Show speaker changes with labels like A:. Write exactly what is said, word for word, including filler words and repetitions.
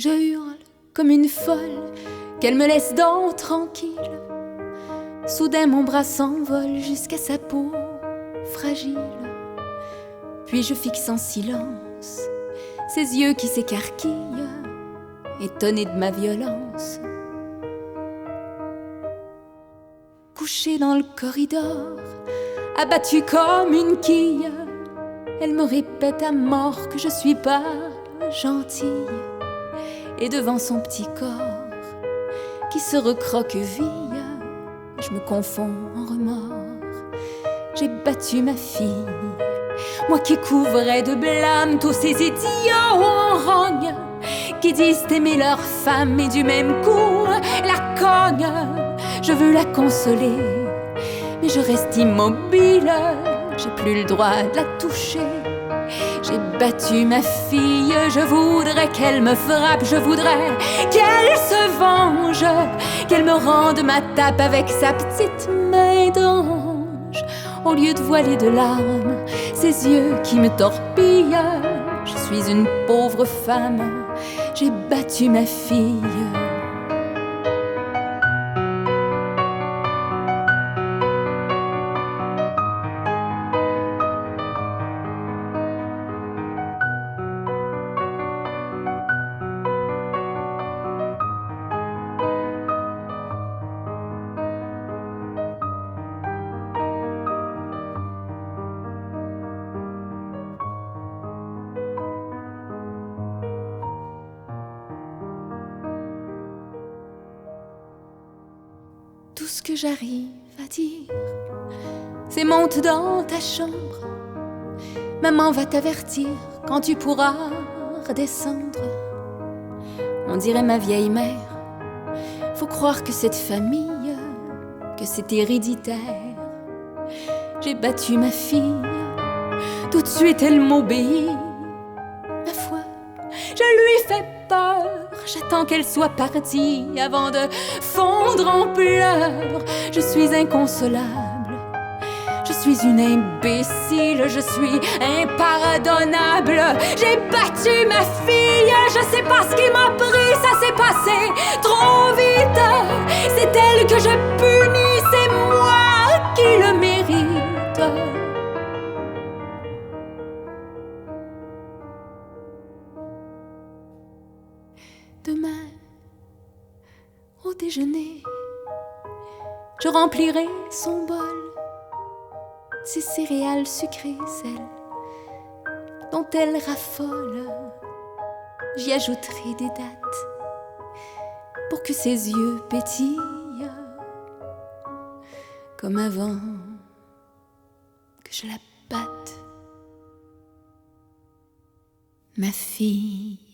A: Je hurle comme une folle, qu'elle me laisse donc tranquille. Soudain mon bras s'envole jusqu'à sa peau fragile. Puis je fixe en silence ses yeux qui s'écarquillent, étonnés de ma violence. Couchée dans le corridor, abattue comme une quille, elle me répète à mort que je suis pas gentille. Et devant son petit corps qui se recroqueville, je me confonds en remords. J'ai battu ma fille, moi qui couvrais de blâme tous ces idiots en rogne qui disent aimer leur femme et du même coup la cogne. Je veux la consoler, mais je reste immobile, j'ai plus le droit de la toucher. J'ai battu ma fille, je voudrais qu'elle me frappe, je voudrais qu'elle se venge, qu'elle me rende ma tape avec sa petite main d'ange. Au lieu de voiler de larmes ses yeux qui me torpillent, je suis une pauvre femme, j'ai battu ma fille. Tout ce que j'arrive à dire, c'est monte dans ta chambre. Maman va t'avertir quand tu pourras redescendre. On dirait ma vieille mère, faut croire que cette famille, que c'est héréditaire. J'ai battu ma fille, tout de suite elle m'obéit. Ma foi, je lui fais peur, j'attends qu'elle soit partie avant de fondre en pleurs. Je suis inconsolable, je suis une imbécile, je suis impardonnable. J'ai battu ma fille, je sais pas ce qui m'a pris, ça s'est passé trop vite. C'est elle que je punis, c'est moi qui le mérite. Demain, au déjeuner, je remplirai son bol de ces céréales sucrées, celles dont elle raffole. J'y ajouterai des dattes pour que ses yeux pétillent comme avant que je la batte, ma fille.